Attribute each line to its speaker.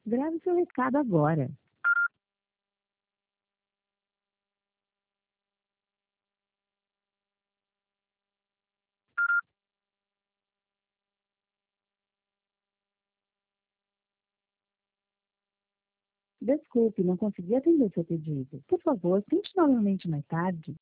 Speaker 1: Grave seu recado agora. Desculpe, não consegui atender seu pedido. Por favor, tente novamente mais tarde.